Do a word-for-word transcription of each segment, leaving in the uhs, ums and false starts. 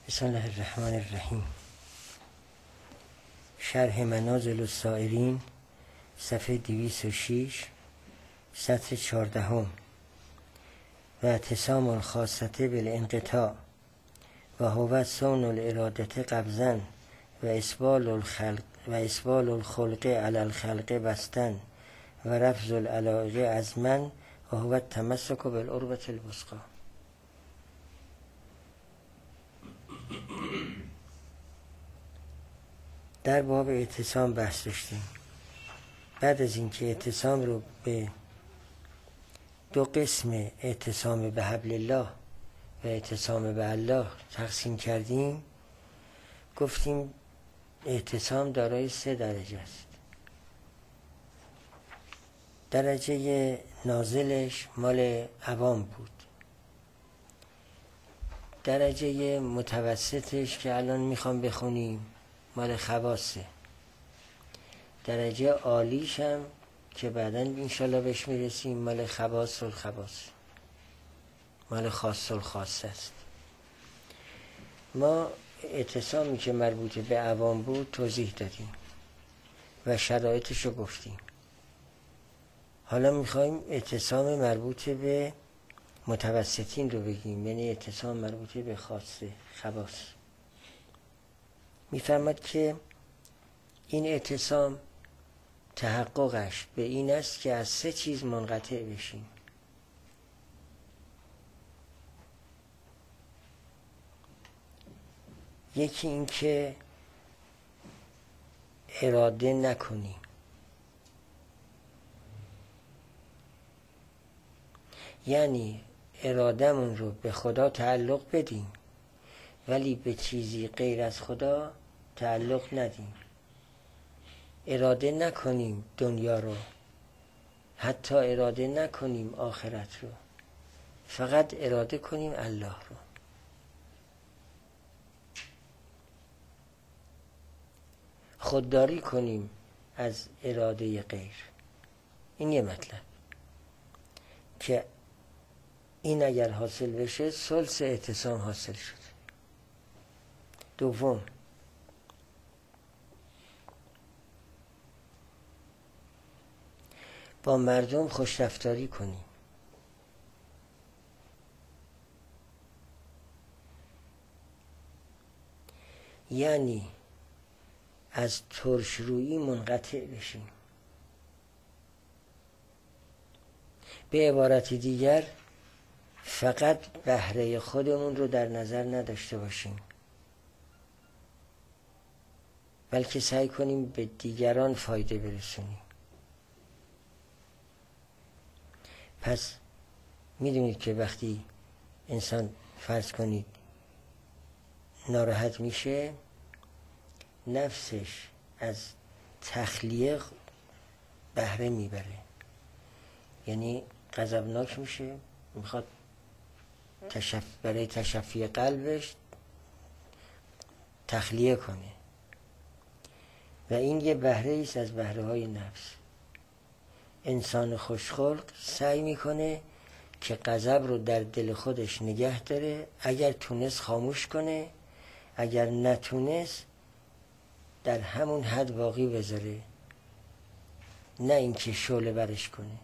بسم الله الرحمن الرحیم. شرح منازل السائرین، صفحه دویست و شش، سطر چهاردهم. و اعتصام الخاصة بالانقطاع و هو صون الارادة قبضا و اسبال الخلق و اسبال الخلق علی الخلق بستن و رفض العلائق عزما و هو التمسک بالعروة الوثقی. در باب اعتصام بحث داشتیم. بعد از اینکه اعتصام رو به دو قسم، اعتصام به حبل الله و اعتصام به الله، تقسیم کردیم، گفتیم اعتصام دارای سه درجه است. درجه نازلش مال عوام بود، درجه متوسطش که الان میخوام بخونیم مال خواصه، درجه عالیش هم که بعداً انشالله بهش میرسیم مال خواص الخواص، مال خاص الخاص است. ما اعتصامی که مربوط به عوام بود توضیح دادیم و شرایطش رو گفتیم. حالا میخوایم اعتصام مربوط به متوسطین رو بگیم، یعنی اعتصام مربوط به خاصه، خواص. میفرماد که این اعتصام تحققش به این است که از سه چیز منقطع بشیم. یکی این که اراده نکنیم، یعنی ارادهمون رو به خدا تعلق بدیم ولی به چیزی غیر از خدا تعلق ندیم. اراده نکنیم دنیا رو، حتی اراده نکنیم آخرت رو، فقط اراده کنیم الله رو. خودداری کنیم از اراده غیر. این یه مطلب که این اگر حاصل بشه ثلث اعتصام حاصل شد. دوم، با مردم خوشرفتاری کنیم. یعنی از ترشرویی منقطع بشیم. به عبارت دیگر فقط بهره خودمون رو در نظر نداشته باشیم، بلکه سعی کنیم به دیگران فایده برسونیم. پس میدونید که وقتی انسان فرض کنید ناراحت میشه، نفسش از تخلیه بهره میبره، یعنی غضبناک میشه، میخواد تشف... برای تشفی قلبش تخلیه کنه و این یه بهره ایست از بهره های نفس. انسان خوشخلق سعی میکنه که غضب رو در دل خودش نگه داره، اگر تونست خاموش کنه، اگر نتونست در همون حد باقی بذاره، نه اینکه شعله برش کنه.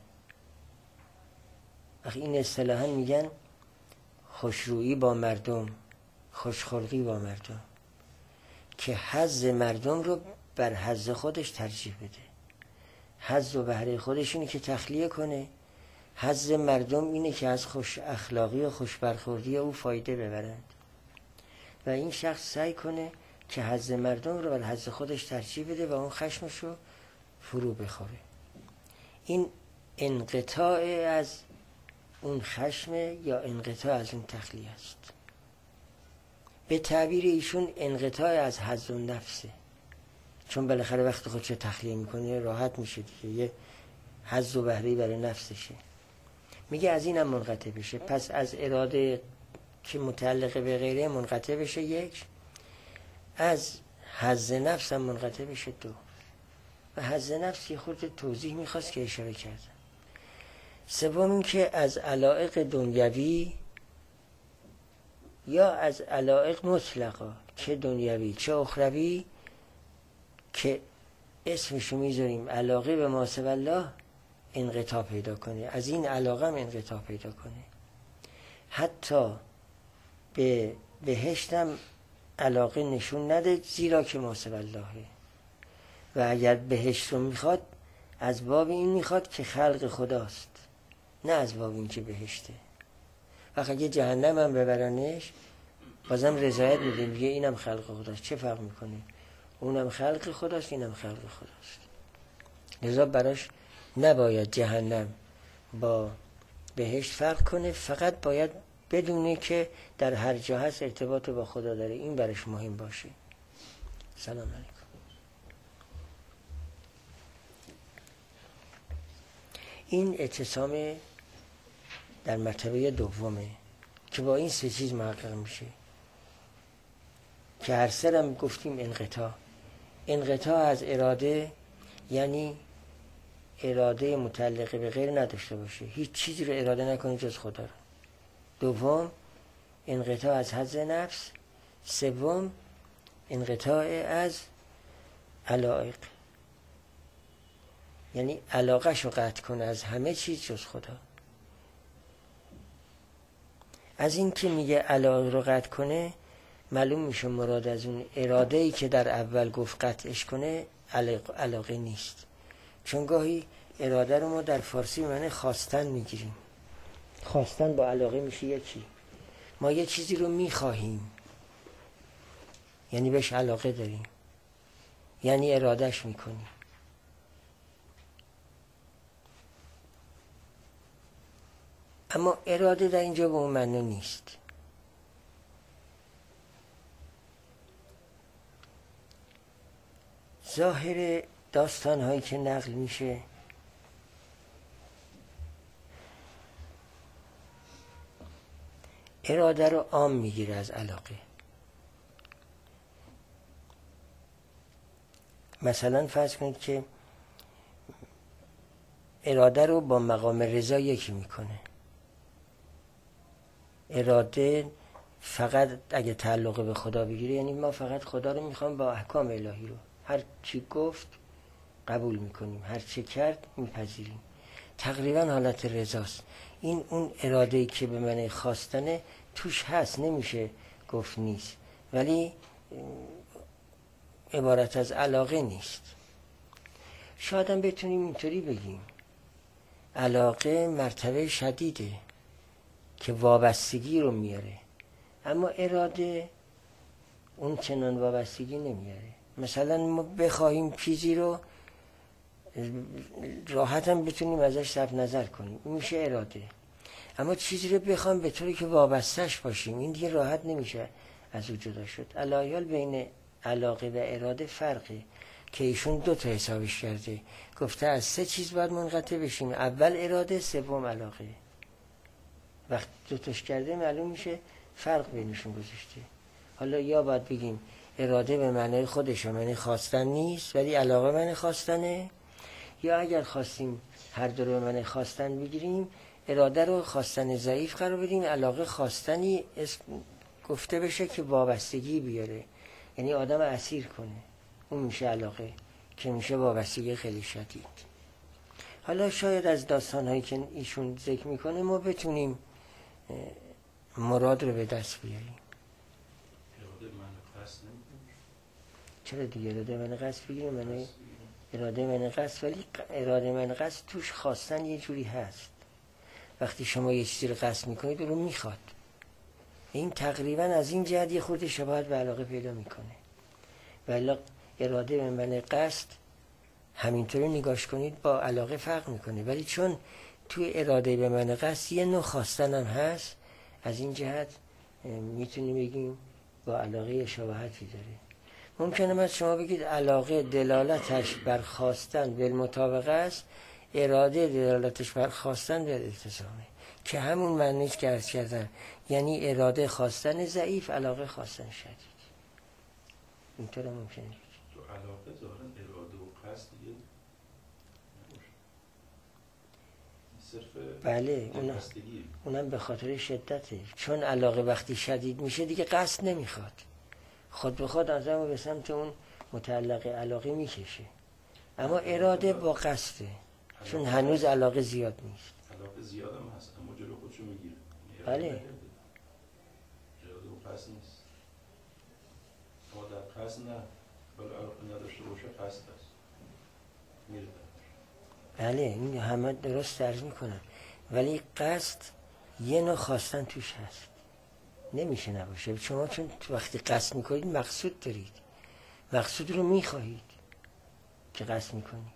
وقتی این اصطلاحاً میگن خوشرویی با مردم، خوشخلقی با مردم، که حظ مردم رو بر حظ خودش ترجیح بده. حظ و بهره خودش اینه که تخلیه کنه، حظ مردم اینه که از خوش اخلاقی و خوش برخوردی او فایده ببرند و این شخص سعی کنه که حظ مردم رو بر حظ خودش ترجیح بده و اون خشمش رو فرو بخوره. این انقطاع از اون خشم یا انقطاع از اون تخلیه است. به تعبیر ایشون انقطاع از حظ و نفسه، چون بالاخره وقت خودش تخلیه میکنه راحت میشه دیگه، یه حظ و بهره‌ای برای نفسشه. میگه از اینم منقطع بشه. پس از اراده که متعلق به غیره منقطع بشه یک، از حظ نفس هم منقطع بشه دو. و حظ نفس یه خورده توضیح میخواست که اشاره کردم. سوم این که از علایق دنیوی یا از علایق مطلقا چه دنیوی چه اخروی که اسمشو میذاریم علاقه به ما سوی الله انقطاع پیدا کنه، از این علاقه هم انقطاع پیدا کنه. حتی به بهشتم علاقه نشون نده، زیرا که ما سوی اللهه. و اگر بهشت رو میخواد از باب این میخواد که خلق خداست، نه از باب این که بهشته. وقت اگه جهنم هم ببرنش بازم رضایت میده، میگه اینم خلق خداست، چه فرق میکنه؟ اونم خلق خداست اینم خلق خداست. لذا براش نباید جهنم با بهشت فرق کنه، فقط باید بدونه که در هر جا هست ارتباط با خدا داره، این براش مهم باشه. سلام علیکم. این اعتصام در مرتبه دومه که با این سه چیز محقق میشه که هر سر هم گفتیم انقطاع. انقطاع از اراده یعنی اراده متعلقه به غیر نداشته باشه، هیچ چیزی رو اراده نکنی جز خدا رو. دوم انقطاع از حظ نفس. سوم انقطاع از علایق، یعنی علاقه‌شو قطع کنه از همه چیز جز خدا. از این که میگه علایق رو قطع کنه معلوم میشه مراد از اون اراده‌ای که در اول گفت قطعش کنه علاقه نیست. چون گاهی اراده رو ما در فارسی معنی خواستن میگیریم. خواستن با علاقه میشه یکی. ما یه چیزی رو میخواهیم یعنی بهش علاقه داریم، یعنی ارادهش میکنیم. اما اراده در اینجا به اون معنی نیست. ظاهر داستان هایی که نقل میشه اراده رو عام میگیره از علاقه. مثلا فرض کنید که اراده رو با مقام رضا یکی میکنه. اراده فقط اگه تعلق به خدا بگیره یعنی ما فقط خدا رو میخوام با احکام الهی رو، هر چی گفت قبول میکنیم، هر چی کرد میپذیریم. تقریبا حالت رضاست. این اون اراده‌ای که به معنی خواستنه توش هست، نمیشه گفت نیست، ولی عبارت از علاقه نیست. شاید هم بتونیم اینطوری بگیم علاقه مرتبه شدیده که وابستگی رو میاره، اما اراده اون چنان وابستگی نمیاره. مثلا ما بخواهیم چیزی رو راحت هم بتونیم ازش صرف نظر کنیم، این میشه اراده. اما چیزی رو بخوام به طوری که وابستش باشیم این دیگه راحت نمیشه از او جدا شد. علایال بین علاقه و اراده فرقه که ایشون دو تا حسابش کرده، گفته از سه چیز باید منقطع بشیم، اول اراده سوم علاقه. وقت دو تاش کرده معلوم میشه فرق بینشون گذاشته. حالا یا باید بگیم اراده به معنی خودش معنی خواستن نیست ولی علاقه معنی خواستنه، یا اگر خواستیم هر دو رو به معنی خواستن بگیریم اراده رو خواستن ضعیف قرار بدیم، علاقه خواستنی اسم گفته بشه که وابستگی بیاره، یعنی آدم اسیر کنه، اون میشه علاقه که میشه وابستگی خیلی شدید. حالا شاید از داستانهایی که ایشون ذکر میکنه ما بتونیم مراد رو به دست بیاریم. اراده من قصد نمیکنه. چرا دیگه اراده من قصد بگیریم؟ من اراده من قصد، ولی اراده من قصد توش خواستن یه جوری هست. وقتی شما یه چیزی رو قصد میکنید رو میخواد، این تقریبا از این جهت یه خورده شباهت به علاقه پیدا میکنه. ولی اراده به من قصد همینطوری نگاش کنید با علاقه فرق میکنه، ولی چون توی اراده به من قصد یه نوع خواستن هم هست، از این جهت میتونیم بگیم با علاقه شباهتی داره. ممکنه از شما بگید علاقه دلالتش بر خواستن بالمطابقه است، اراده دلالتش بر خواستن بر التزامه، که همون معنیش که عرض کردن، یعنی اراده خواستن ضعیف، علاقه خواستن شدید. اینطور هم ممکنه تو علاقه ظاهرا اراده و قصد یه صرف بله اون دلبستگی. اونم به خاطر شدته، چون علاقه وقتی شدید میشه دیگه قصد نمیخواد، خود به خود آدمو به سمت اون متعلق علاقه میکشه. اما اراده با قصده، چون هنوز علاقه زیاد نیست. علاقه زیاد هم هست اما جلو خودشو میگیره. بله اراده و قصد نیست. اما در قصد نه، ولی علاقه نداشته باشه قصد هست، میره. بله این همه درست عرض میکنن، ولی قصد یه نوع خواستن توش هست، نمیشه نباشه. شما چون وقتی قصد میکنید مقصود دارید، مقصود رو میخواهید که قصد میکنید.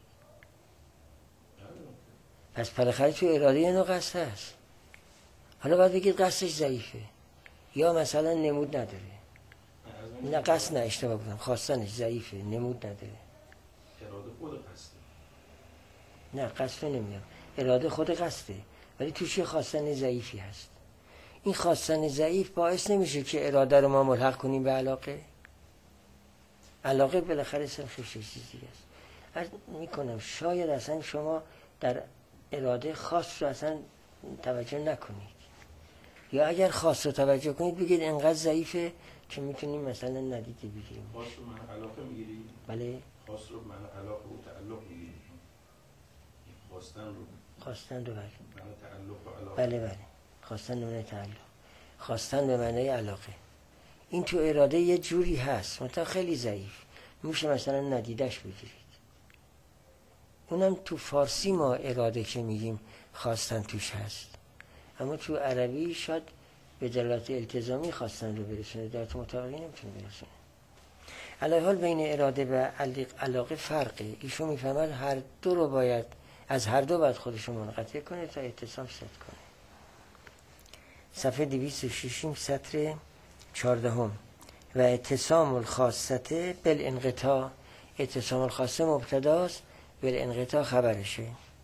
پس بالاخره تو اراده یه نوع قصد هست. حالا باید بگید قصدش ضعیفه یا مثلا نمود نداره. نه قصد نه، اشتباه بودم، خواستنش ضعیفه، نمود نداره. اراده خود قصده. نه قصد نمیدونم، اراده خود قصده ولی توش یه خواستن ضعیفی هست. این خواستن ضعیف باعث نمیشه که اراده رو ما ملحق کنیم به علاقه. علاقه بالاخره صرفش چیزی است. عرض میکنم شاید اصلا شما در اراده خاص رو اصلا توجه نکنید، یا اگر خاص رو توجه کنید بگید انقدر ضعیفه که میتونیم مثلا ندیده بگیریم. خاص رو من علاقه میگیری؟ بله خاص رو من علاقه و تعلق میگیری؟ خواستن رو خواستن رو بله من تعلق و علاقه. بله بله خواستن به معنی تعلق، خواستن به معنی علاقه. این تو اراده یه جوری هست مثلا خیلی ضعیف، میشه مثلا ندیدش بگیرید. اونم تو فارسی ما اراده که میگیم خواستن توش هست، اما تو عربی شاید به دلالت التزامی خواستن رو برسونه، در تو مطابقی نمیتونه برسونه. علی حال بین اراده و علاقه فرقه. ایشون میفهمد هر دو رو باید، از هر دو باید خودشو منقطع کنه تا اتصال ست کنه. صفحه دویست و شش سطر چهاردهم. و اتصام الخاصته بالانقطاع، اتصام الخاصه مبتداست، بالانقطاع خبرشه.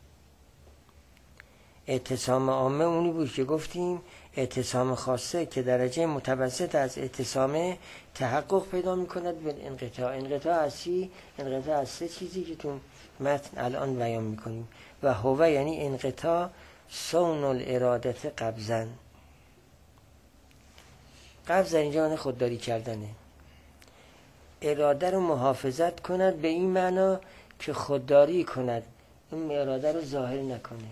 اتصام عامه اونی بود که گفتیم اتصام خاصه که درجه متوسط از اتصامه تحقق پیدا میکند بالانقطاع. انقطاع از چی؟ انقطاع از سه چیزی که تو متن الان بیان میکنیم. و هو یعنی انقطاع صون الارادت قبضن. قبض در اینجا معنی خودداری کردنه. اراده رو محافظت کند به این معنا که خودداری کند، این اراده رو ظاهر نکنه،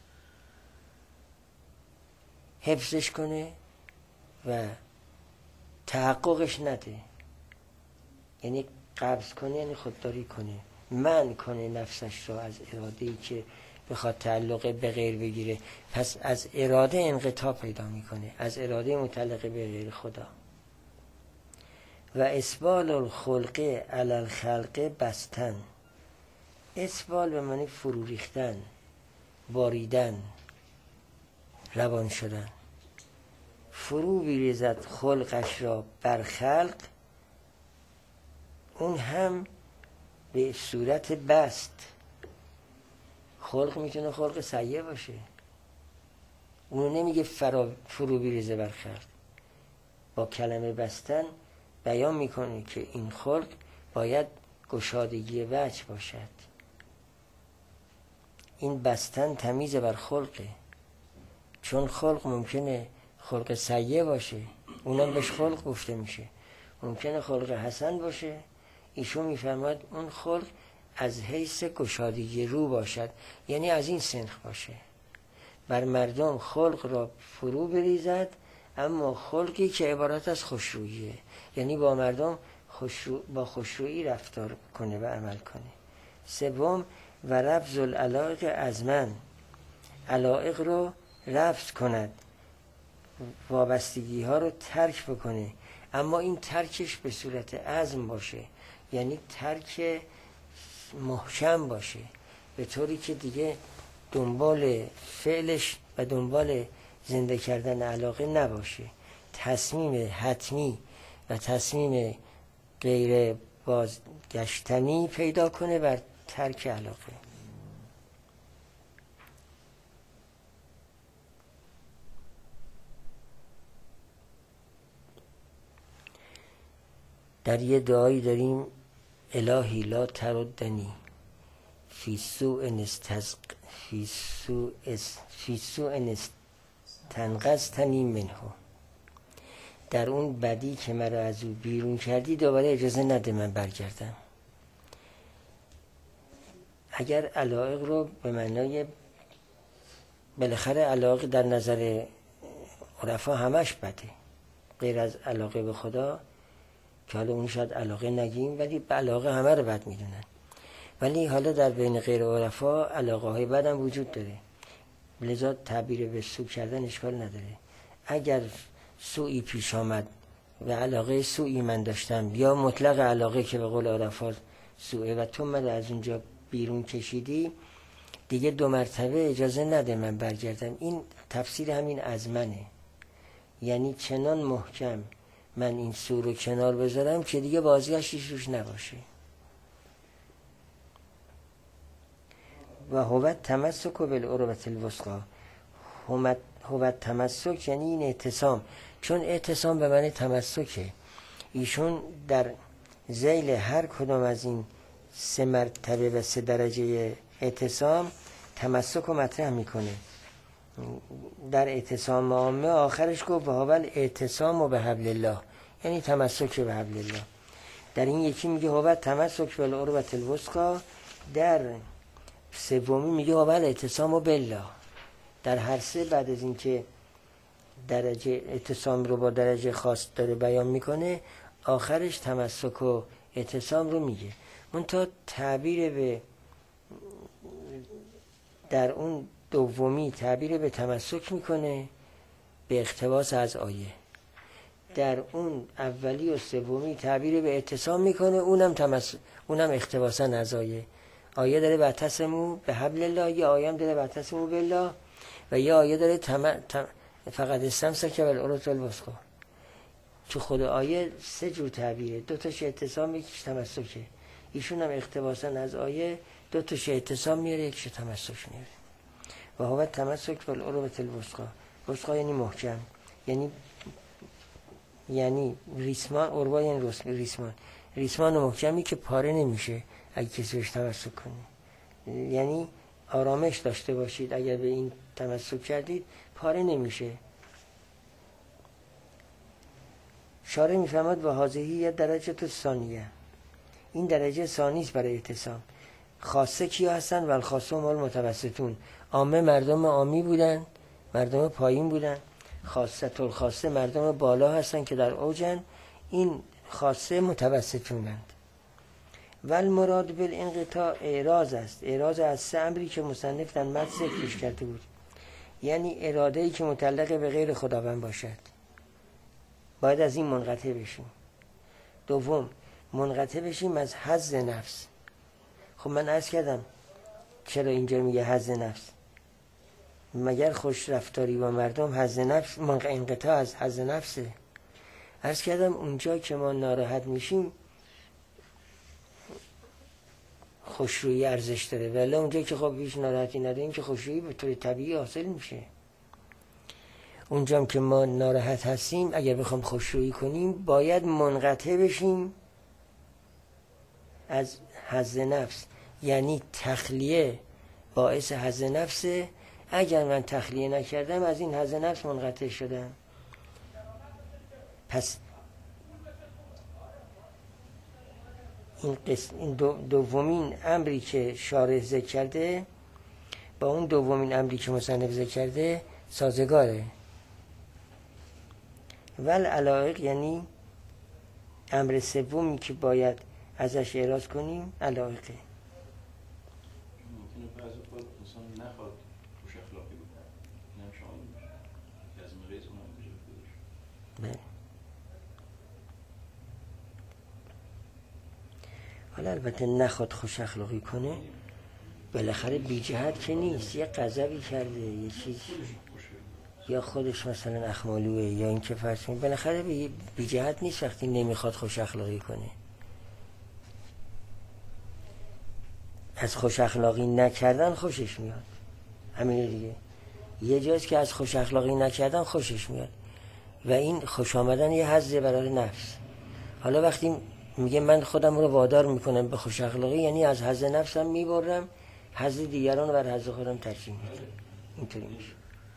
حفظش کنه و تحققش نده. یعنی قبض کنه یعنی خودداری کنه، منع کنه نفسش رو از اراده‌ای که بخواد تعلق به غیر بگیره. پس از اراده انقطاع پیدا میکنه، از اراده متعلق به غیر خدا. و اسبال الخلق علی الخلق بستن. اسبال به معنی فرو ریختن، باریدن، روان شدن. فرو بیریزد خلقش را بر خلق، اون هم به صورت بست. خلق میتونه خلق سیئ باشه، اونو نمیگه فرا فرو بیریزه بر خلق. با کلمه بستن بیان میکنه که این خلق باید گشادگی وجه باشد. این بستن تمیز بر خلقه، چون خلق ممکنه خلق سیئ باشه، اونم بهش خلق گفته میشه. ممکنه خلق حسن باشه، ایشون میفرماید اون خلق از حیث گشادگی رو باشد، یعنی از این سنخ باشه. بر مردم خلق را فرو بریزد، اما خلقی که عبارت از خوشروییه، یعنی با مردم خوشرو... با خوشرویی رفتار کنه و عمل کنه. سوم و رفض العلائق از من، علائق رو رفض کند، وابستگی ها رو ترک بکنه، اما این ترکش به صورت عزم باشه، یعنی ترک محکم باشه، به طوری که دیگه دنبال فعلش و دنبال زنده کردن علاقه نباشه. تصمیم حتمی و تصمیم غیر بازگشتنی پیدا کنه بر ترک علاقه. در یه دعایی داریم الهی لا تردنی فی سوء فی سوء اس فی سوء استنقذتنی منه، در اون بدی که مرا از او بیرون کردی دوباره اجازه نده من برگردم. اگر علایق رو به معنای بالاخره علایق در نظر عرفا همش بده، غیر از علاقه به خدا که حالا اون شاید علاقه نگیم، ولی به علاقه همه رو بد میدونن. ولی حالا در بین غیر عرفا علاقه های بد هم وجود داره، لذا تعبیر به سوء کردن اشکال نداره. اگر سوئی پیش آمد و علاقه سوئی من داشتم، یا مطلق علاقه که به قول عرفا سوئه و تو من از اونجا بیرون کشیدی، دیگه دو مرتبه اجازه نده من برگردم. این تفسیر همین از منه، یعنی چنان محکم من این سو رو کنار بذارم که دیگه بازگشتش روش نباشه. و هو تمسک بالعروة الوثقی، هو تمسک یعنی این اعتصام، چون اعتصام به معنی تمسکه. ایشون در ذیل هر کدام از این سه مرتبه و سه درجه اعتصام تمسک رو مطرح میکنه. در اعتصام عامه آخرش گفت و هو اعتصام و به حبل الله، یعنی تمسک به حبل الله. در این یکی میگه هو تمسک بالعروة الوثقی، در سومی میگه هو اعتصام و بالله. در هر سه بعد از اینکه درجه اعتصام رو با درجه خاص داره بیان میکنه، آخرش تمسک و اعتصام رو میگه. منتها تعبیر به در اون دومی تعبیر به تمسک میکنه به اقتباس از آیه، در اون اولی و سومی تعبیر به اعتصام میکنه، اونم تمسک، اونم اقتباسا از آیه. آیه داره بعتصمو به حبل الله، یا آیه هم داره بعتصمو بالله، و یا آیه داره تم... تم... فقط استمسک بالعروة الوثقی. تو خود آیه سه جور تعبیره، دو تاش اعتصام یکیش تمسکه. ایشون هم اقتباسا از آیه دو تاش اعتصام میاره یکیش تمسک میاره. و هو تمسک بالعروة الوثقی، وثقی یعنی محکم، یعنی یعنی ریسمان، عروه یعنی ریسمان، ریسمان محکمی که پاره نمیشه اگه کسی بهش تمسک کنه. یعنی آرامش داشته باشید، اگر به این تمسک کردید پاره نمیشه. شارع میفهمد و حاضری یه درجه تو ثانیه، این درجه ثانیست برای اعتصام. خاصه کیا هستن؟ و الخاصه هم المتوسطون، عامه مردم عامی بودن، مردم پایین بودن. خاصه الخاصه مردم بالا هستن که در اوجن، این خاصه متوسطونند. و المراد بالانقطاع اعراض است، اعراض از سه امری که مصنف در متن ذکرش کرده بود، یعنی اراده‌ای که متعلق به غیر خداوند باشد، باید از این منقطع بشیم. دوم، منقطع بشیم از حظ نفس. خب من عرض کردم چرا اینجا میگه حظ نفس؟ مگر خوش رفتاری با مردم حظ نفس، انقطاع از حظ نفسه؟ عرض کردم اونجا که ما ناراحت میشیم خوشرویی ارزش داره، ولی اونجا که خب هیچ ناراحتی نداریم که خوشرویی به طور طبیعی حاصل میشه. اونجا که ما ناراحت هستیم اگر بخوام خوشرویی کنیم باید منقطع بشیم از حظ نفس، یعنی تخلیه باعث حظ نفسه. اگر من تخلیه نکردم از این حظ نفس منقطع شدم. پس این, قسم این دو دومین امری که شارح ذکر کرده با اون دومین امری که مصنف ذکر کرده سازگاره. ول علایق یعنی امر سومی که باید ازش اعراض کنیم علایقه. ممکنه بعضی وقت انسان نخواد خوش اخلاقی بکنه، اینم شامل میشه که از مقیس اونم میشه. حالا البته نخواد خوش اخلاقی کنه، بالاخره بی جهت که نیست، یه غضبی کرده، یه چیز، یا خودش مثلا اخمالوه، یا این که فرض کنید بالاخره بی جهت نیست وقتی نمیخواد خوش اخلاقی کنه. از خوش اخلاقی نکردن خوشش میاد، همینه دیگه. یه جاست که از خوش اخلاقی نکردن خوشش میاد و این خوش آمدن یه حظ برای نفس. حالا وقتی میگه من خودم رو وادار میکنم به خوش اخلاقی، یعنی از حظ نفسم میبرم حظ دیگران رو بر حظ خودم ترجیح میدم. اینطوری میشه.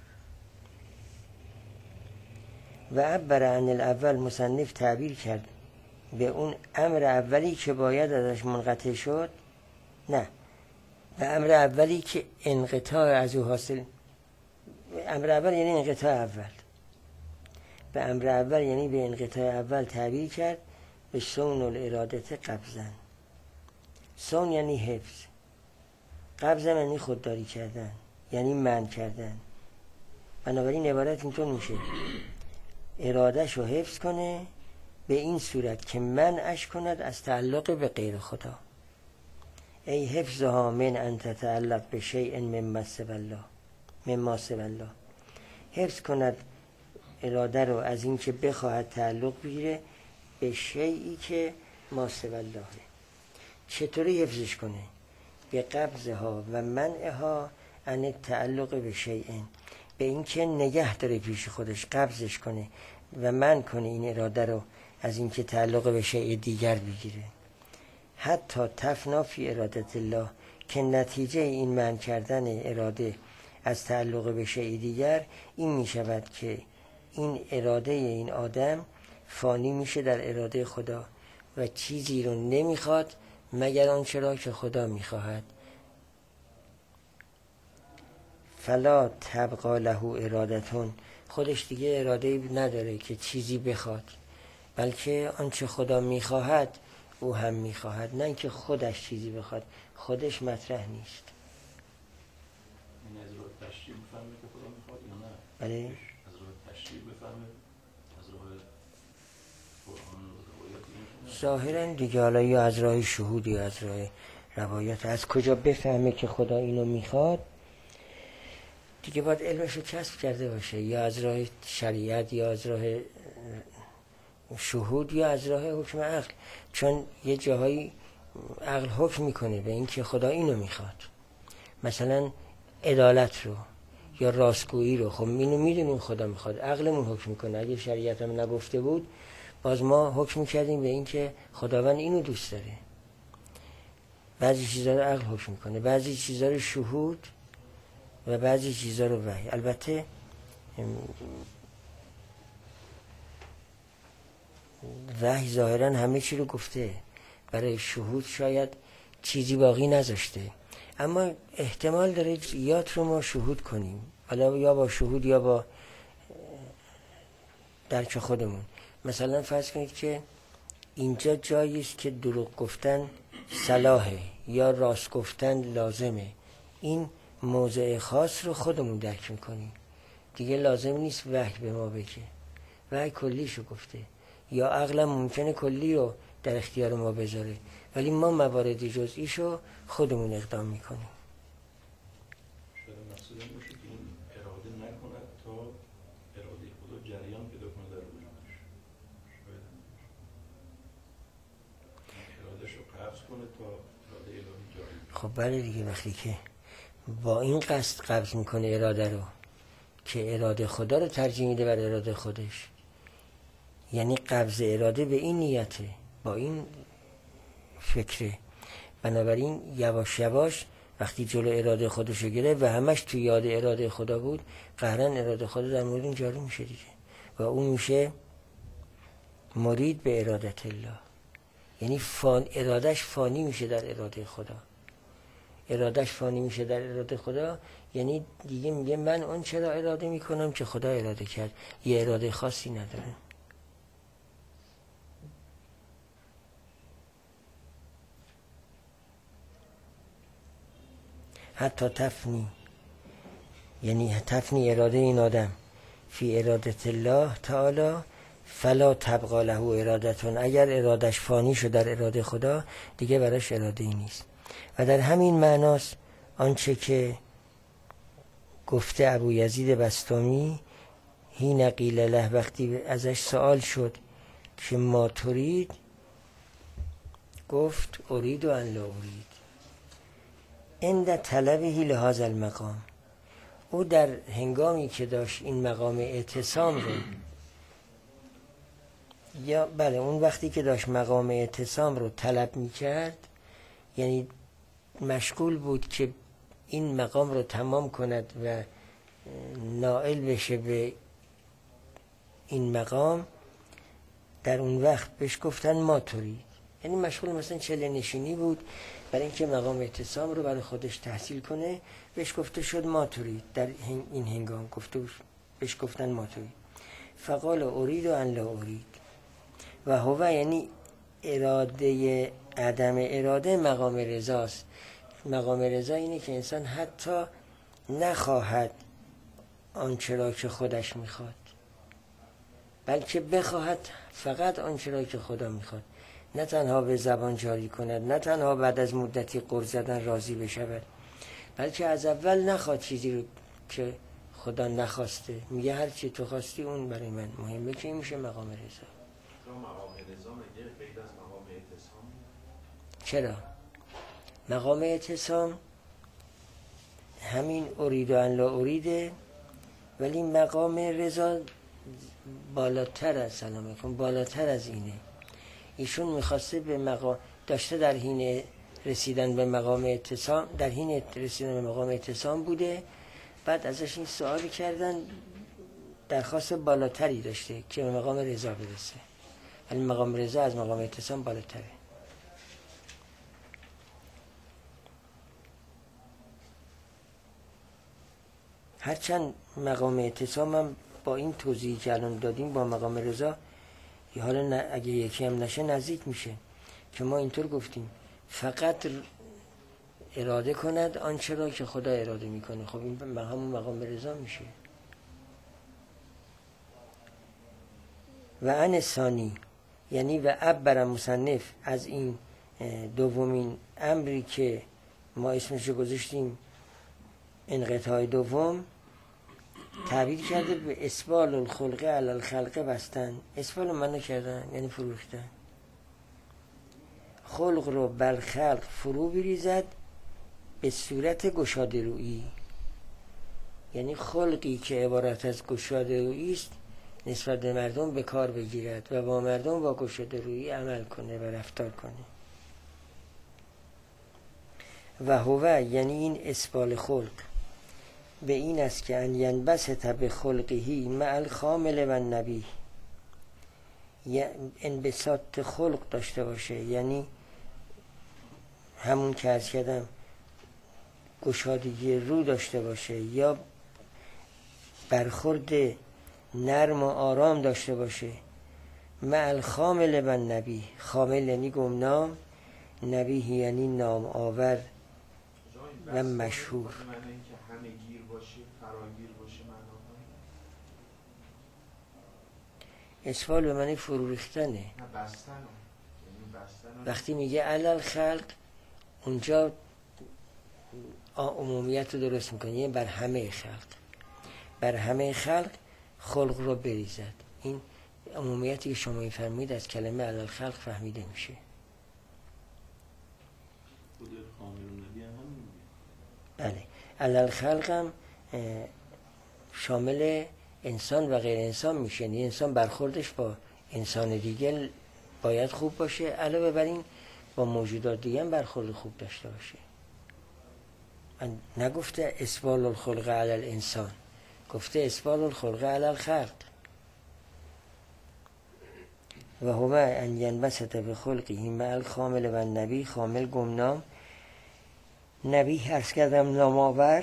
و عبر عن الاول، مصنف تعبیر کرد به اون امر اولی که باید ازش منقطع شد، نه، به امر اولی که انقطاع از او حاصل، امر اول یعنی انقطاع اول، به امر اول یعنی به انقطاع اول تعبیر کرد به صون الارادت قبضن. صون یعنی حفظ، قبضن یعنی خودداری کردن، یعنی منع کردن. بنابراین عبارت اینطور میشه: ارادهش رو حفظ کنه به این صورت که منعش کند از تعلق به غیر خدا. ای حفظها من ان تتعلق به شیء مما سوی الله، مما سوی الله. حفظ کند اراده رو از این که بخواهد تعلق بگیره به شیئی که ما سوی الله. چطوری حفظش کنه؟ به قبضها و منعها عن تعلق به شیء، به این که نگه داره پیش خودش، قبضش کنه و منع کنه این اراده رو از این که تعلق به شیء دیگر بگیره. حتی تفنا فی ارادت الله، که نتیجه این منع کردن اراده از تعلق به شیء دیگر این می شود که این اراده این آدم فانی میشه در اراده خدا و چیزی رو نمیخواد مگر آنچه را که خدا میخواهد. فلا تبقى له ارادتون، خودش دیگه اراده نداره که چیزی بخواد، بلکه آنچه خدا میخواهد او هم میخواهد، نه اینکه خودش چیزی بخواد، خودش مطرح نیست. این از راه تشریع بفهمه که خدا میخواد یا نه؟ بله، از راه تشریع بفهمه، از راه قرآن و روایت. ظاهرا دیگه حالا یا از راه شهود یا از راه روایت، از کجا بفهمه که خدا اینو میخواد دیگه باید علمشو کسب کرده باشه، یا از راه شریعت یا از راه شهود یا از راه حکم عقل. چون یه جاهایی عقل حکم میکنه به این که خدا اینو میخواد، مثلا عدالت رو یا راستگویی رو، خب اینو میدونیم خدا میخواد، عقلمون حکم میکنه. اگه شریعت هم نگفته بود باز ما حکم میکردیم به این که خداوند اینو دوست داره. بعضی چیزا رو عقل حکم میکنه، بعضی چیزا رو شهود و بعضی چیزا رو وحی. البته وحی ظاهرا همه چی رو گفته، برای شهود شاید چیزی باقی نذاشته، اما احتمال داره یاد رو ما شهود کنیم، حالا یا با شهود یا با درک خودمون. مثلا فرض کنید که اینجا جایی است که دروغ گفتن صلاحه یا راست گفتن لازمه، این موضع خاص رو خودمون درک میکنیم دیگه، لازم نیست وحی به ما بگه، وحی کلیشو گفته، یا عقلم ممکنه کلی رو در اختیار ما بذاره، ولی ما موارد جزئیشو خودمون اقدام میکنیم. شاید مقصود این باشه که این اراده نکند تا اراده خدا جریان پیدا کنه در وجودش. شاید ارادهش رو قبض کنه تا اراده الهی جاری. خب بله دیگه، وقتی که با این قصد قبض میکنه اراده رو که اراده خدا رو ترجیح میده بر اراده خودش، یعنی قبض اراده به این نیته، با این فکره. بنابراین یواش یواش وقتی جلو اراده خودش رو گرفت و همش تو یاد اراده خدا بود، قهرن اراده خدا در مورد این جاری میشه دیگه و اون میشه مرید به ارادت الله، یعنی فان ارادش فانی میشه در اراده خدا. ارادش فانی میشه در اراده خدا یعنی دیگه میگه من اون چرا اراده میکنم که خدا اراده کرد، یه اراده خاصی نداره. حتی تفنی، یعنی تفنی اراده این آدم فی ارادت الله تعالی فلا تبقى له ارادتون، اگر ارادش فانی شد در اراده خدا دیگه براش اراده ای نیست. و در همین معناست آنچه که گفته ابو یزید بسطامی حین قیل له، وقتی ازش سوال شد که ما ترید، گفت ارید و ان لا ارید عند طلبه لهذا المقام. او در هنگامی که داشت این مقام اعتصام رو، یا بله اون وقتی که داشت مقام اعتصام رو طلب می کرد، یعنی مشغول بود که این مقام رو تمام کند و نائل بشه به این مقام، در اون وقت بهش گفتن ماتورید. یعنی مشغول مثلا چله نشینی بود، برای اینکه مقام اعتصام رو برای خودش تحصیل کنه بهش گفته شد ماتورید. در این هنگام گفته بهش گفتن ماتورید. فقال ارید و ان لا ارید و هو، یعنی اراده عدم اراده مقام رضاست. مقام رضا اینه که انسان حتی نخواهد آنچه را که خودش میخواد، بلکه بخواهد فقط آنچه را که خدا میخواد. نه تنها به زبان جاری کند، نه تنها بعد از مدتی قرض زدن راضی بشود، بلکه از اول نخواد چیزی رو که خدا نخواسته. میگه هر چی تو خواستی اون برای من مهمه، که این میشه مقام رضا. مقام رضا میگه غیر از مقام اعتصام؟ چرا؟ مقام اعتصام همین ارید و ان لا اریده، ولی مقام رضا بالاتر از سلام علیکم، بالاتر از اینه. ایشون میخواسته به مقام داشته در حین رسیدن به مقام اعتصام، در حین رسیدن به مقام اعتصام بوده، بعد ازش این سوال کردن، درخواست بالاتری داشته که به مقام رضا برسه، ولی مقام رضا از مقام اعتصام بالاتره. هرچند مقام اعتصام هم با این توضیحی که الان دادیم با مقام رضا یه حالا اگه یکی هم نشه نزدیک میشه، که ما اینطور گفتیم فقط اراده کند آنچه را که خدا اراده میکنه. خب این همون مقام رضا میشه. و ان ثانی، یعنی و عبر مصنف از این دومین امری که ما اسمش رو گذاشتیم انقطاع دوم، تعبیر کرده به اسبال الخلقه علی الخلقه بستن. اسبال منو کردن یعنی فروختن. خلق رو بر خلق فرو بریزد به صورت گشاده رویی، یعنی خلقی که عبارت از گشاده رویی است نسبت به مردم به کار بگیرد و با مردم با گشاده رویی عمل کنه و رفتار کنه. و هو، یعنی این اسبال خلق به این است که ان ینبسط بخلقه مع الخامل و النبی، انبساط خلق داشته باشه، یعنی همون که عرض کردم گشادگی رو داشته باشه، یا برخورد نرم و آرام داشته باشه. مع الخامل و النبی، خامل یعنی گمنام، نبی یعنی نام آور و مشهور. اسفال به معنی فرو ریختنه. وقتی میگه علل خلق اونجا عمومیت رو درست میکنه، یعنی بر همه خلق، بر همه خلق خلق رو بریزد. این عمومیتی که شما فرمودید از کلمه علل خلق فهمیده میشه. بله، علل خلق هم شامل انسان و غیر انسان میشه. یعنی انسان برخوردش با انسان دیگه باید خوب باشه، علاوه بر این با موجودات دیگه هم برخورد خوب داشته باشه. من نگفته اسبال الخلق علی الانسان، گفته اسبال الخلق علی الخلق. و هو ان ینبسط بخلقه مع الخامل و النبی، خامل گمنام، نبی عرض کردم نامآور.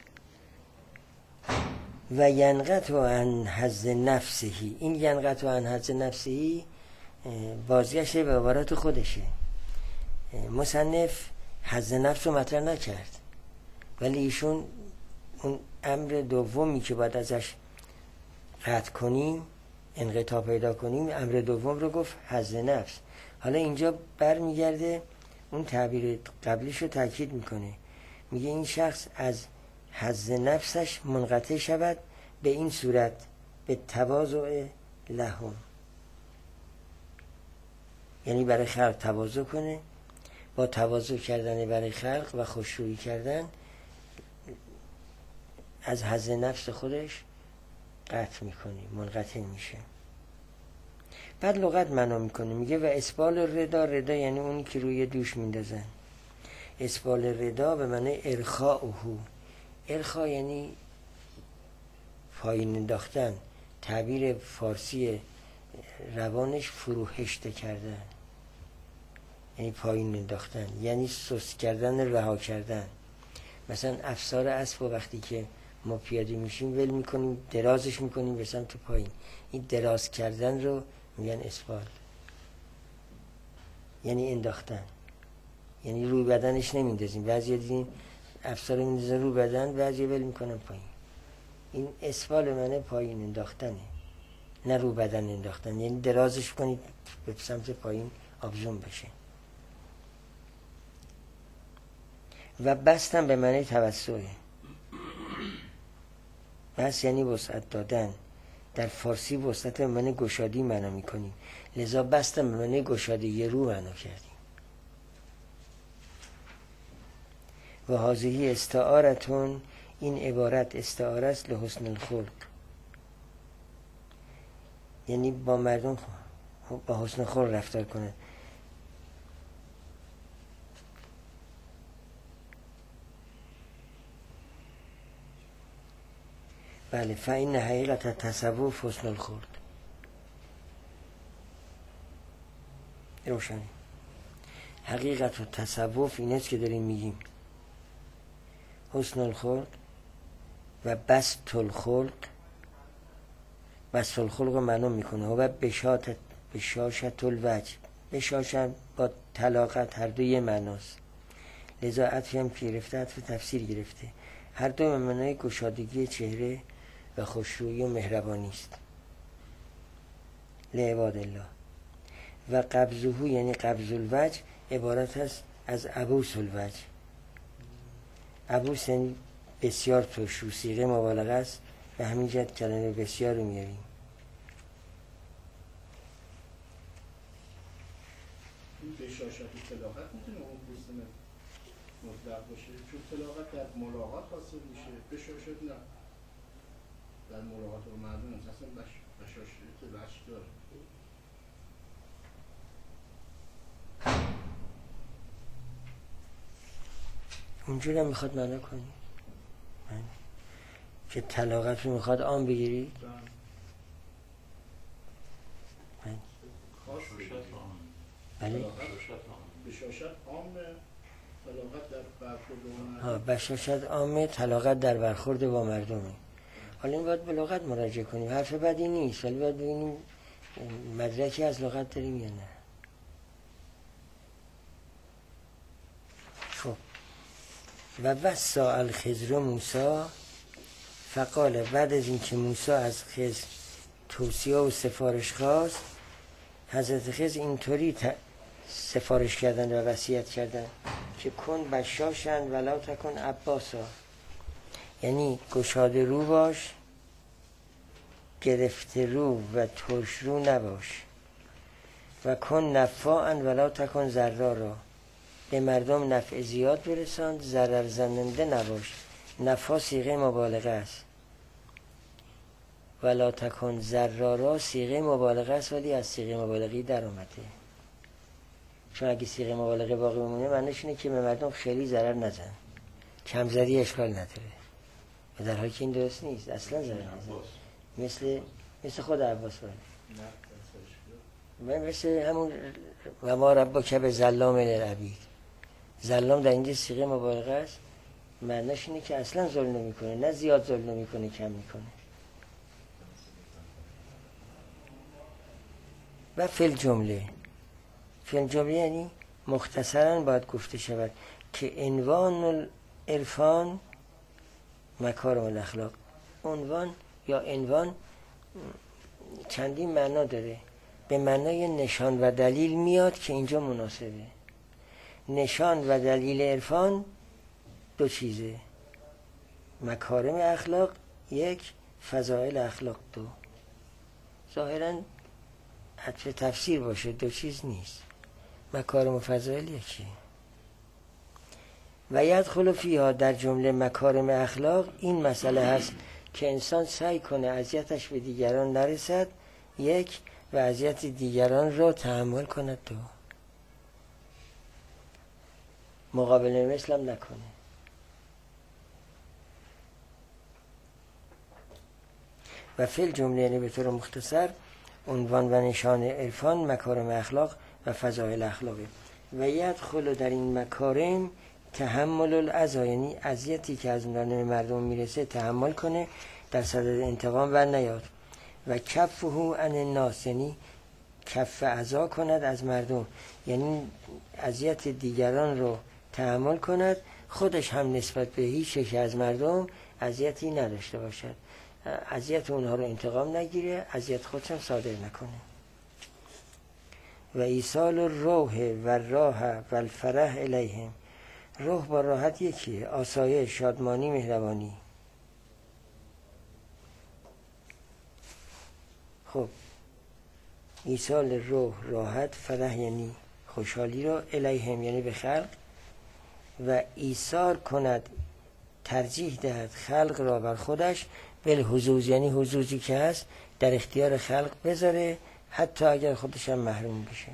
و ینقطع عن حظ نفسه، این ینقطع عن حظ نفسه بازگشت به عبارت خودشه. مصنف حظ نفس رو مطرح نکرد، ولی ایشون اون امر دومی که باید ازش قطع کنیم، انقطاع پیدا کنیم، امر دوم رو گفت حظ نفس. حالا اینجا برمیگرده اون تعبیر قبلیش رو تاکید میکنه، میگه این شخص از حظ نفسش منقطع شود به این صورت، به تواضع لهم، یعنی برای خلق تواضع کنه، با تواضع کردن برای خلق و خوشرویی کردن از حظ نفس خودش قطع میکنه، منقطع میشه. بعد لغت معنا میکنه، میگه و اسبال رضا، رضا یعنی اونی که روی دوش میندازن، اسبال ردا به معنی ارخاء او. ارخا یعنی پایین انداختن، تعبیر فارسی روانش فروهشته کردن، یعنی پایین انداختن، یعنی سست کردن، رها کردن. مثلا افسار اسب و وقتی که ما پیاده میشیم ول میکنیم، درازش میکنیم به سمت پایین، این دراز کردن رو میگن اسبال، یعنی انداختن، یعنی روی بدنش نمیندازیم. بعضی دیدیم افسار میندازن روی بدن، بعضی ول میکنن پایین. این اسفال معنی پایین انداختنه، نه رو بدن انداختن، یعنی درازش کنید به سمت پایین آبزون بشه. و بستن به معنی توسعه. بس یعنی وسعت دادن. در فارسی وسعت به معنی گشادی معنا میکنیم، لذا بستن به معنی گشادی رو معنا کردیم. و هذه استعارتون، این عبارت استعاره است لحسن الخلق، یعنی با مردم با حسن خلق رفتار کنه. بله، فإن حقیقت تصوف حسن الخلق. روشنی حقیقت و تصوف این است که داریم میگیم. حسن الخلق و بسط الخلق، بسط الخلق رو معلوم میکنه و بشاشت بشاشت الوجه. بشاشت با طلاقت هر دو یه معناست، لذا عطفی هم که گرفته عطف تفسیر گرفته، هر دو به معنای گشادگی چهره و خوشرویی و مهربانی است. لعباد الله. و قبضه یعنی قبض الوجه عبارت است از عبوس الوجه. عبوس یعنی بسیار ترشرو، صیغه مبالغه است، به همین جهت کلمه بسیار رو میاریم. این بشاشت و طلاقت میتونه اون پوست مطلق باشه، چون طلاقت در ملاقات حاصل میشه، بشاشت نه. در ملاقات رو مردم اصلا بش... بشاشت وجه داره. اونجور هم میخواد معنا کنی که طلاقت رو میخواد عام بگیری. بله، بشاشت عامه، طلاقت در برخورد با مردم. ها، بشاشت عامه، طلاقت در برخورد با مردمه. حالا این باید به لغت مراجعه کنیم، حرف بدی نیست، ولی باید ببینیم مدرکی از لغت داریم یا نه. خب و وصا الخضر موسی، فقال، بعد از این که موسی از خضر توصیه و سفارش خواست، حضرت خضر اینطوری ت... سفارش کردن و وصیت کردن که کن بشاشن ولا تکن عباسا، یعنی گشاده رو باش، گرفته رو و ترش رو نباش. و کن نفاعا ولا تکن ضرارا، به مردم نفع زیاد برساند، ضرر زننده نباش. نفع صیغه مبالغه است، ولا تکن ضرارا صیغه مبالغه است، ولی از صیغه مبالغه در اومده، چون اگه صیغه مبالغه باقی بمونه معنیش اینه که به مردم خیلی ضرر نزن، کم زدی اشکال نداره، و در حالی که این درست نیست، اصلا ضرر نزن. مثل مثل خود عباس باید مثل همون و ما ربک به ظلام للعبید. ظلام در اینجا صیغه مبالغه است، معنیش اینه که اصلا ظلم نمیکنه، نه زیاد ظلم نمیکنه کم میکنه. و فی الجمله، فی الجمله یعنی مختصرا باید گفته شود که عنوان العرفان مکارم الاخلاق. عنوان یا عنوان چندین معنا داره، به معنای نشان و دلیل میاد که اینجا مناسبه. نشان و دلیل عرفان دو چیزه، مکارم اخلاق یک، فضائل اخلاق دو. ظاهراً حرف تفسیر باشه، دو چیز نیست، مکارم و فضائل یکی. و یدخل فیها، در جمله مکارم اخلاق این مسئله هست که انسان سعی کنه اذیتش به دیگران نرسد، یک، و اذیت دیگران را تحمل کند، دو. مقابل مثل هم نکنه. و فی الجمله یعنی به طور مختصر عنوان و نشان عرفان مکارم اخلاق و فضایل اخلاقی. و یدخل در این مکارم تحمل الاذی، یعنی اذیتی که از جانب مردم میرسه تحمل کنه در صدد انتقام و نیاد. و کفه عن الناس، یعنی کف اذی کند از مردم، یعنی اذیت دیگران رو تحمل کند، خودش هم نسبت به هیچ یک از مردم اذیتی نداشته باشد، اذیت اونها رو انتقام نگیره، اذیت خودش هم صادر نکنه. و ایصال الروح و الراحه و الفرح الیهم، روح با راحت یکیه، آسایش، شادمانی، مهربانی. خب ایصال روح، راحت، فرح یعنی خوشحالی را، الیهم یعنی به خلق، و ایثار کند ترجیح دهد خلق را بر خودش، بالحظوظ یعنی حظوظی که هست در اختیار خلق بذاره، حتی اگر خودش هم محروم بشه.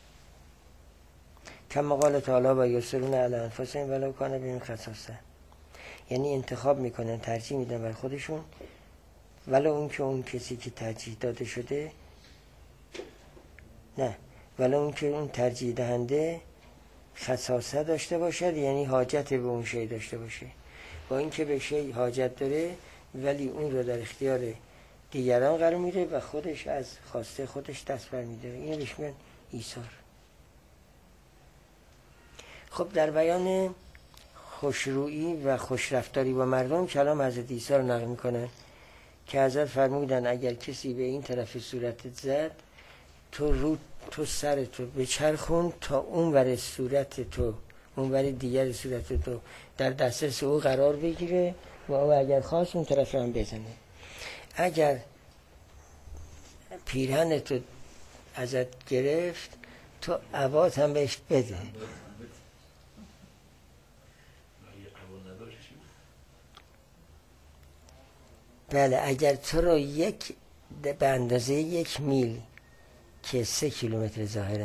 کما قال تعالی و یسرون علی انفسهم ولو کان بهم خصاصه، یعنی انتخاب میکنن، ترجیح میدن بر خودشون ولو اون که اون کسی که ترجیح داده شده نه ولو اون که اون ترجیح دهنده خصاصه داشته باشد، یعنی حاجت به اون شی داشته باشه، با این که به شی حاجت داره ولی اون رو در اختیار دیگران قرار میده و خودش از خواسته خودش دست بر میداره. اینو بهش میگن ایثار. خب در بیان خوشرویی و خوشرفتاری با مردم کلام حضرت عیسی رو نقل میکنن که حضرت فرمودن اگر کسی به این طرف صورتت زد، تو رو تو سرتو بچرخون تا اون ور صورت تو، اون ور دیگر صورت تو در دسترس او قرار بگیره و او اگر خواست اون طرف هم بزنه. اگر پیرهن تو ازت گرفت تو عبات هم بهش بده. بله اگر تو رو یک به اندازه یک میل که سه کیلومتر ظاهرا،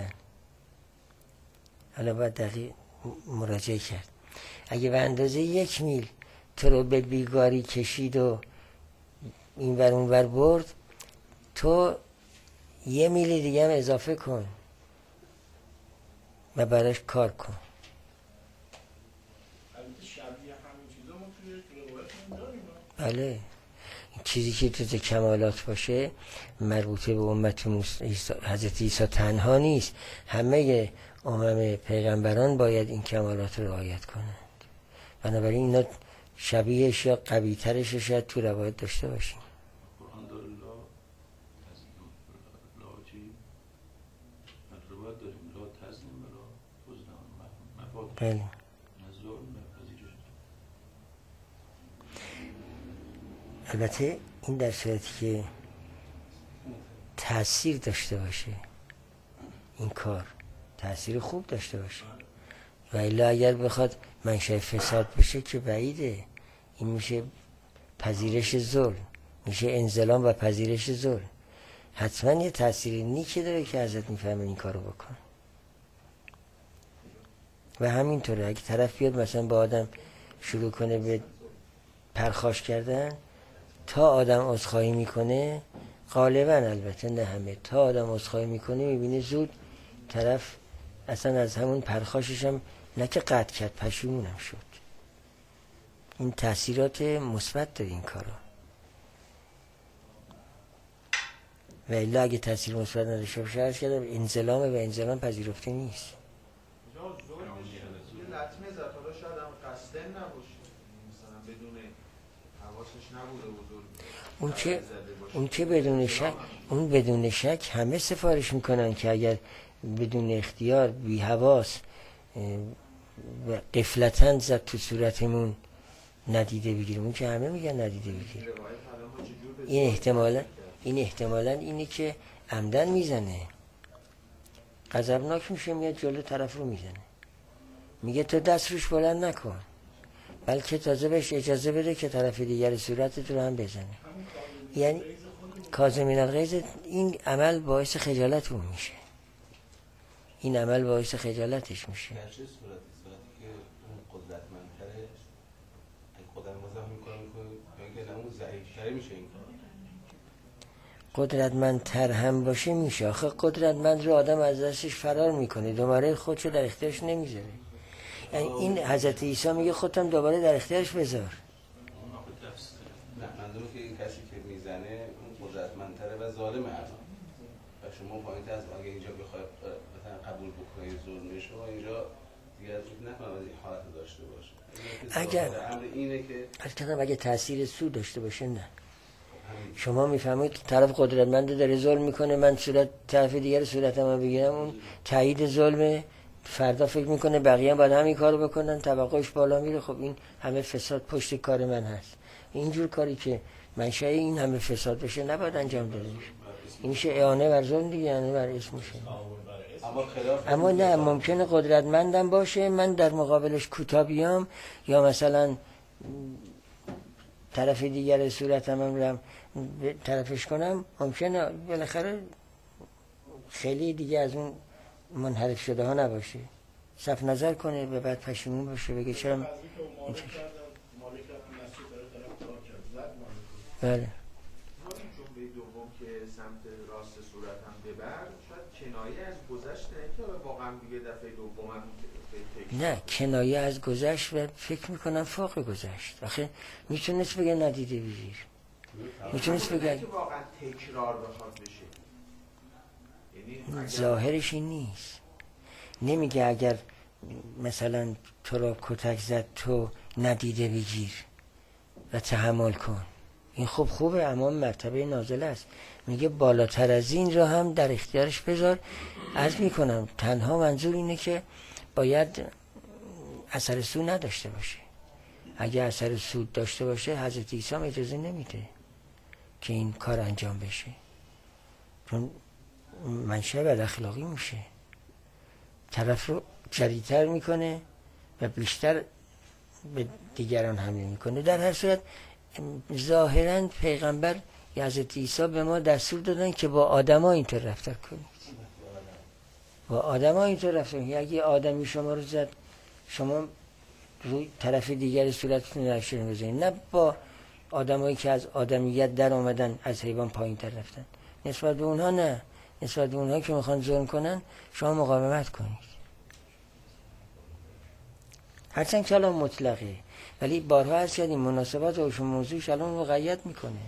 حالا باید دقیق مراجعه کرد، اگه به اندازه یک میل تو رو به بیگاری کشید و این ور اون ور برد، تو یه میل دیگه هم اضافه کن و براش کار کن. بله چیزی که تو کمالات باشه مربوطه به امت حضرت عیسی تنها نیست، همه امم پیغمبران باید این کمالات رو رعایت کنند. بنابراین اینا شبیهش یا قوی ترش شاید تو روایت داشته باشیم. بله البته این در صورتی که تأثیر داشته باشه، این کار تأثیر خوب داشته باشه، و الا اگر بخواد منشأ فساد بشه که بعیده. این میشه پذیرش ظلم، میشه انزلام و پذیرش ظلم. حتما یه تأثیر نیکی داره که ازت میفهمه این کارو بکن. و همینطوره اگه طرف بیاد مثلا با آدم شروع کنه به پرخاش کردن، تا آدم عذرخواهی میکنه، غالبا البته نه همه، تا آدم عذرخواهی میکنه میبینه زود طرف اصلا از همون پرخاشش هم نه که قطع کرد، پشیمونم شد. این تأثیرات مثبت داره این کارا. و الا اگه تأثیر مثبت نداشته باشه عرض کردم انزلام و انزلام پذیرفته نیست. لطمه زد، حالا شاید هم قصدن نباشه، مثلا بدون حواسش نبوده بزرگ. اون که اون که بدون شک اون بدون شک همه سفارش میکنن که اگر بدون اختیار بی حواس و غفلتاً زد تو صورتمون ندیده بگیریم، اون که همه میگن ندیده بگیر. این احتمالا این احتمالا اینه که عمدن میزنه، غضبناک میشه میاد جلو طرف رو میزنه، میگه تو دست روش بلند نکن، بلکه تازه بهش اجازه بده که طرف دیگر صورتت رو هم بزنه. یعنی کاظمین الغیظ، این عمل باعث خجالت اون میشه، این عمل باعث خجالتش میشه. در چه صورتی؟ صورتی که قدرتمندتره اگه خودم مزاحم میکنه میکنه یا اینکه اون ضعیفتره میشه این کار قدرتمندتر هم باشه میشه. آخه قدرتمند رو آدم از دستش فرار میکنه، دوباره خودشو در اختیارش نمیذاره. یعنی این حضرت عیسی میگه خودم دوباره در اختیارش بذار. نه منظورم که این کسی که میزنه اون قدرتمندتره و ظالم الان و شما پایینت از اگه اینجا بخوای مثلا قبول بکنه ظلمش رو اینجا دیگه نکنم از این حالت داشته باشه. اگر امر اینه که البته اگه تاثیر سود داشته باشه نه. شما میفهمید طرف قدرتمند داره ظلم میکنه، من صورت طرف دیگر صورتمو بگیرم، اون تایید ظلمه، فردا فکر میکنه بقیه هم باید همین کارو بکنن، طبقهش بالا میره. خب این همه فساد پشت کار من هست. اینجور کاری که منشأ این همه فساد بشه نباید انجام داده بشه. این میشه اعانه بر ظلم دیگه، اعانه بر اسم میشه. اما نه، ممکنه قدرتمندم باشه، من در مقابلش کوتاه بیام یا مثلا طرف دیگر صورتم هم طرفش کنم، ممکنه بالاخره خیلی دیگه از اون منحرف شده ها نباشه، صف نظر کنه و بعد پشیمون باشه بگه چرا این چه بله. همین جمله دوم که سمت راست صورتم ببر شاید کنایه از گذشته که واقعا دیگه دفعه دومم نه، کنایه از گذشت و فکر میکنم فوق گذشت. آخه میتونست بگه ندیده بگیر، میتونست بگه که واقعا تکرار بخواد بشه. یعنی ظاهرش این نیست. نمیگه اگر مثلا تو را کتک زد تو ندیده بگیر و تحمل کن. این خوب خوبه، اما مرتبه نازل است. میگه بالاتر از این را هم در اختیارش بذار. عرض میکنم تنها منظور اینه که باید اثر سود نداشته باشه. اگه اثر سود داشته باشه حضرت عیسی اجازه نمیده که این کار انجام بشه، چون منشأ بد اخلاقی میشه، طرف رو جریتر میکنه و بیشتر به دیگران حمله میکنه. در هر صورت ظاهرا پیغمبر یا حضرت عیسی به ما دستور دادن که با آدما اینطور رفتار کنید، با آدما اینطور رفتار کنید. اگه آدمی شما رو زد، شما روی طرف دیگر صورتتون نشون بزنید، نه با آدمایی که از آدمیت در آمدن از حیوان پایین تر رفتن. نسبت به اونها نه، نسبت به اونها که میخوان ظلم کنن شما مقاومت کنید. هرچند کلام مطلقه، ولی بارها عرض کردیم مناسبات و موضوعش الان مقید میکنه.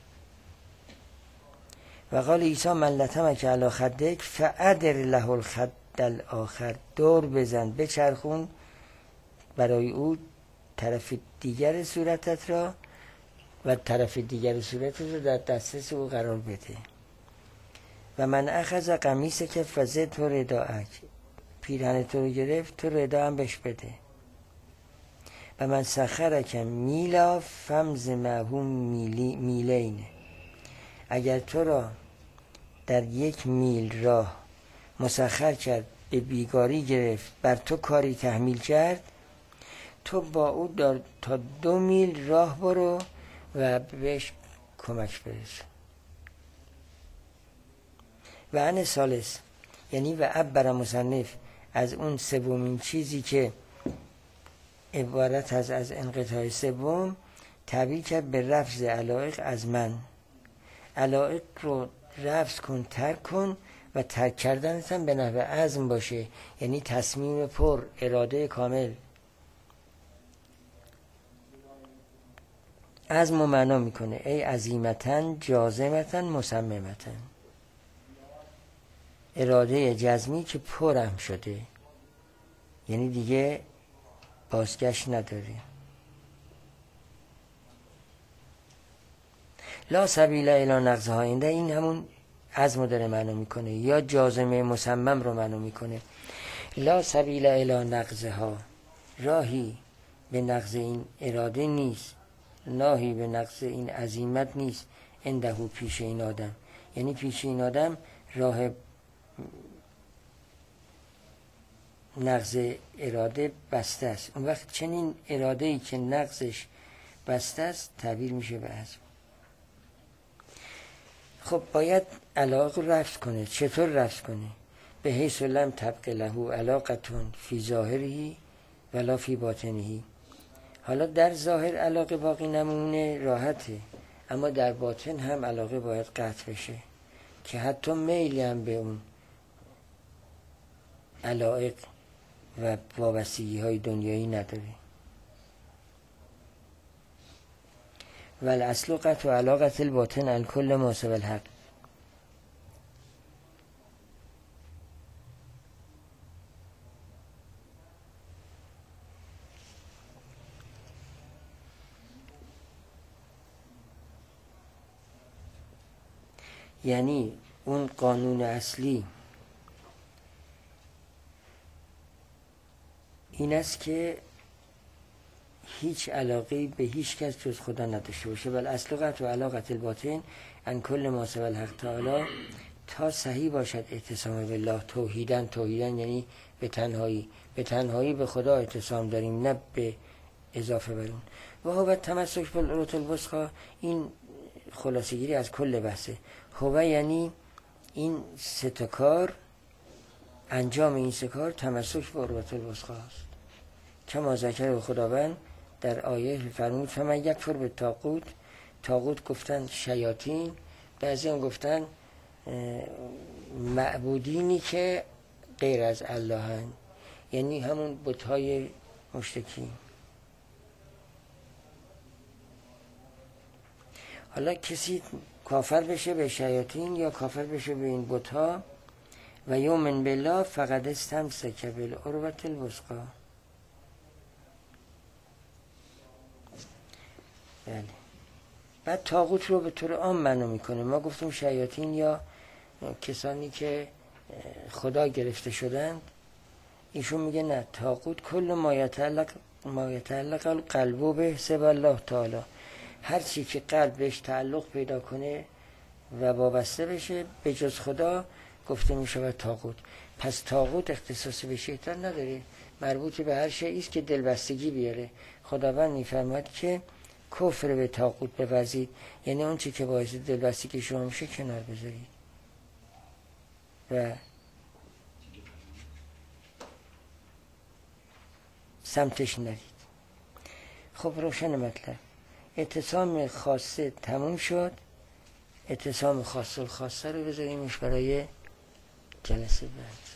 و قال عیسی من لطمک علی خدک فادر له الخد الاخر، دور بزن بچرخون برای او طرف دیگر صورتت را و طرف دیگر صورتت را در دسترس او قرار بده. و من اخذ قمیص که فزه تو رداعک، پیرهن تو رو گرفت تو ردا هم بهش بده. و من سخرک میلا فمز معهوم میلی میلین، اگر تو را در یک میل راه مسخر کرد به بیگاری گرفت بر تو کاری تحمیل کرد، تو با او تا دو میل راه برو و بهش کمک برس. و ان ثالث، یعنی و عبر مصنف از اون سومین چیزی که عبارت از از انقطاع سوم، تعبیر کرد به رفض علایق از من. علایق رو رفض کن، ترک کن و ترک کردنت هم به نحو عزم باشه، یعنی تصمیم پر، اراده کامل. عزم و معنا میکنه ای عزیمتن جازمتن مصممتن، اراده جزمی که پرم شده، یعنی دیگه بازگشت نداره. لا سبیل الی نقضها، اینده این همون عزم داره معنا میکنه، یا جازمه مصمم رو معنا میکنه. لا سبیل الی نقضها، راهی به نقض این اراده نیست، راهی به نقض این عزیمت نیست. اندهو پیش این آدم، یعنی پیش این آدم راه نقض اراده بسته است. اون وقت چنین اراده‌ای که نقضش بسته است تعبیر میشه به عزم. خب باید علاقه رفض کنه. چطور رفض کنه؟ به حیث لم تبق له علاقتون فی ظاهری ولا فی باطنهی. حالا در ظاهر علاقه باقی نمونه راحته، اما در باطن هم علاقه باید قطع بشه که حتی میلی هم به اون علایق و وابستگی های دنیایی نداره. و الاصل قطع علاقه الباطن عن کل ما سوی الحق. یعنی اون قانون اصلی این است که هیچ علاقه‌ای به هیچ کس جز خدا نداشته باشه. بل اصل قطع و علاقه الباطن ان کل ما سوی الحق تعالی، تا صحیح باشد اعتصام بالله توحیداً. توحیداً یعنی به تنهایی، به تنهایی به خدا اعتصام داریم، نه به اضافه بر اون. و هو تمسک بالعروة الوثقی، این خلاصه‌گیری از کل بحثه. هو یعنی این سه تا کار، انجام این سه کار تمسک به عروة الوثقی است. کما ذکر خداوند در آیه فرمود فمن یکفر بالطاغوت. طاغوت گفتن شیاطین، بعضی هم گفتن معبودینی که غیر از الله هن، یعنی همون بت‌های مشرکین. حالا کسی کافر بشه به شیاطین یا کافر بشه به این بت‌ها و یؤمن بالله فقد استمسک بالعروة الوثقی. بله. بعد طاغوت رو به طور عام معنا میکنه. ما گفتیم شیاطین یا کسانی که خدا گرفته شدند، ایشون میگه نه، طاغوت کل ما یتعلق ما یتعلق القلب به سوی الله تعالی، هر چی که قلب بهش تعلق پیدا کنه و وابسته بشه به جز خدا گفته میشه طاغوت. پس طاغوت اختصاص به شیطان نداره، مربوط به هر شیئی است که دلبستگی بیاره. خداوند میفرماد که کفر به طاغوت بورزید، یعنی اون چی که باعث دلبستگی شما میشه کنار بذارید و سمتش نرید. خب روشن مطلب. اعتصام خاصه تموم شد، اعتصام خاص الخاصه رو بذاریمش برای جلسه بعد.